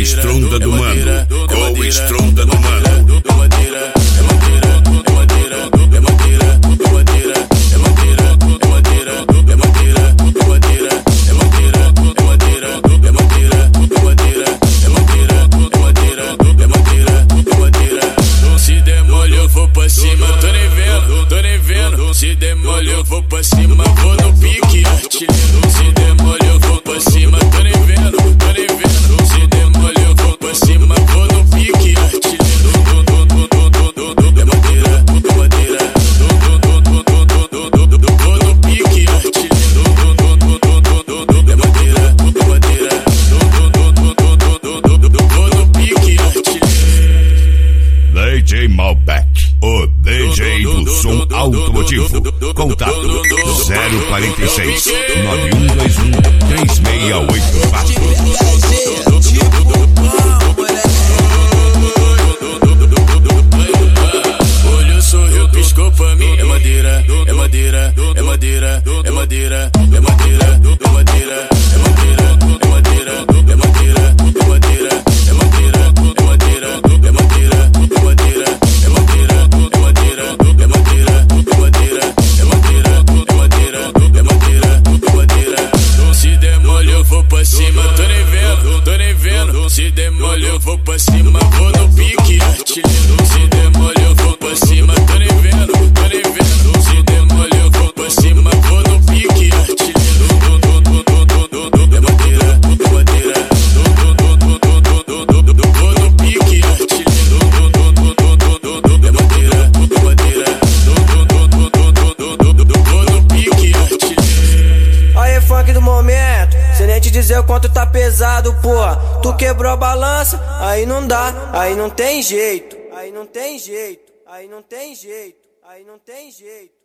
estronda do mano, com o estronda do mano. Se demole eu vou pra cima, tô nem vendo. Se demole eu vou pra cima, vou no pique artilheiro. Se demole eu vou pra cima, tô nem vendo. Se demole eu vou pra cima, vou no pique artilheiro. É madeira. Vou no pique artilheiro. É madeira. Vou no pique artilheiro. DJ Malbec, o DJ do som automotivo. Contato 046 9121 3684. Olhou, sorriu, piscou pra mim. É madeira. Se demole eu vou pra cima, tô nem vendo. Se demole eu vou pra cima, vou no pique artilheiro. Se demole eu vou pra cima, tô nem vendo. Se demole eu vou pra cima, vou no pique artilheiro. É madeira. Vou no pique artilheiro. É madeira. Vou no pique artilheiro. Aí, funk do momento, sem nem te dizer o quanto tá pesado, porra. Tu quebrou a balança, aí não dá, aí não tem jeito. Aí não tem jeito.